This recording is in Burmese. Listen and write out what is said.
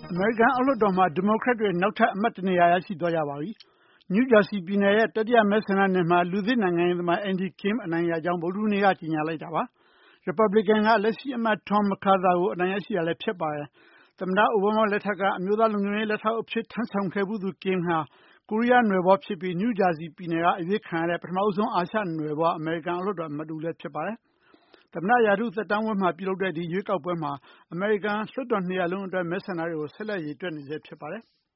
အမေရိကန်အောက်လွှတ်တော်မှာ ဒီမိုကရက်တွေနောက်ထပ်အမတ်တနေရာရရှိသွားကြပါပြီ။ နယူးဂျာစီပြည်နယ်ရဲ့တတိယမဲဆန္ဒနယ်မှာ လူသစ်နိုင်ငံရေးသမား Andy Kim အနိုင်ရကြောင်း ဗုဒ္ဓဟူးနေ့ကကြေညာလိုက်တာပါ။ ရီပတ်ဘလစ်ကန်က လက်ရှိအမတ် Tom McCarther ကိုအနိုင်ရရှိတာလည်းဖြစ်ပါတယ်။ သမ္မတအိုဘားမားလက်ထက်က အမျိုးသားလုံခြုံရေးလက်ထောက်အဖြစ်ထမ်းဆောင်ခဲ့ဖူးသူ Kim ဟာ ကိုရီးယားနွယ်ဖွားဖြစ်ပြီး နယူးဂျာစီပြည်နယ်ကအရွေးခံရတဲ့ ပထမဆုံးအာရှနွယ်ဖွား အမေရိကန်အောက်လွှတ်တော်အမတ်တဦးလည်းဖြစ်ပါတယ်။ သမ္မတရာထူးသက်တမ်းဝက်မှာပြုလုပ်တဲ့ဒီရွေးကောက်ပွဲမှာ အမေရိကန်လွှတ်တော်နှစ်ရပ်လုံးအတွက်မဲဆန္ဒတွေကို ဆက်လက်ရေတွက်နေဆဲဖြစ်ပါတယ်။